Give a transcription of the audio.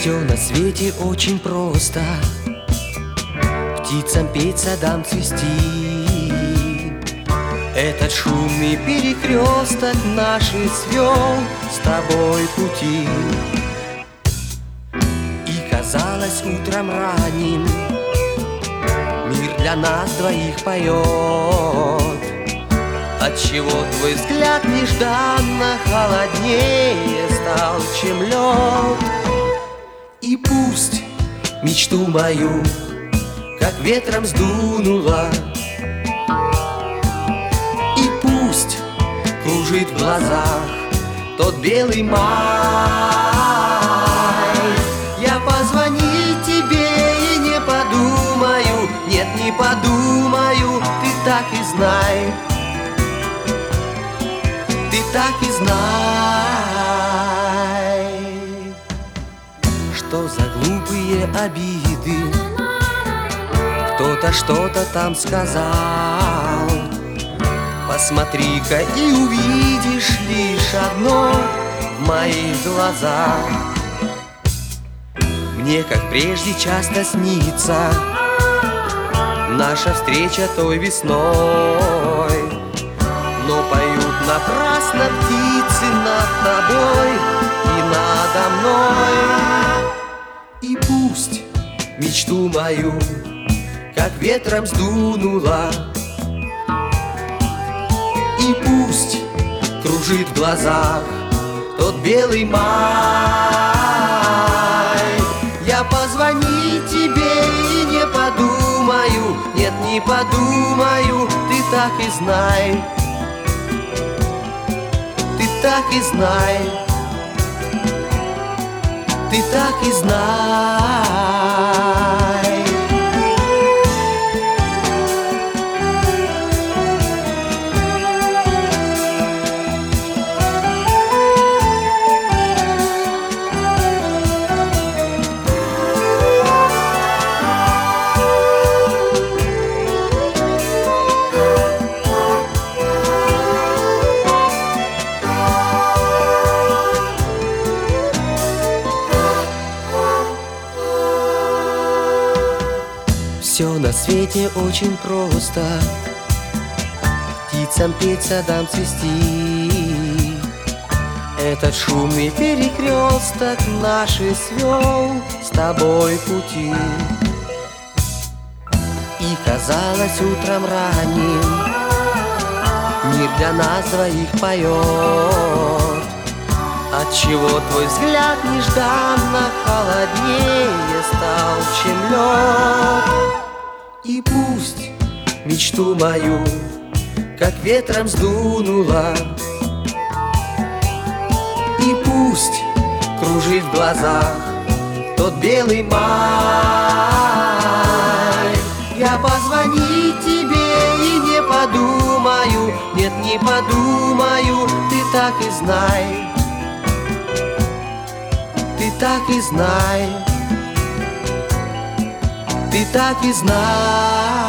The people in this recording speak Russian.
Все на свете очень просто. Птицам петь, садам цвести. Этот шумный перекресток наши свел с тобой пути. И казалось утром ранним мир для нас двоих поет. Отчего твой взгляд нежданно холоднее стал, чем лед. И пусть мечту мою как ветром сдунула, и пусть кружит в глазах тот белый май. Я позвонить тебе и не подумаю, нет, не подумаю, ты так и знай, ты так и знай, что за глупые обиды кто-то что-то там сказал. Посмотри-ка и увидишь лишь одно в моих глазах. Мне, как прежде, часто снится наша встреча той весной, но поют напрасно птицы над тобой и надо мной. И пусть мечту мою как ветром сдунула, и пусть кружит в глазах тот белый май. Я позвонить тебе и не подумаю, нет, не подумаю, ты так и знай, ты так и знай, ты так и знай. Все на свете очень просто. Птицам петь, садам цвести. Этот шумный перекресток наши свел с тобой пути. И казалось утром ранним мир для нас двоих поет. Отчего твой взгляд нежданно холоднее стал, чем лед. И пусть мечту мою как ветром сдунула, и пусть кружит в глазах тот белый май. Я позвонить тебе и не подумаю, нет, не подумаю, ты так и знай, ты так и знай, ты так и знай.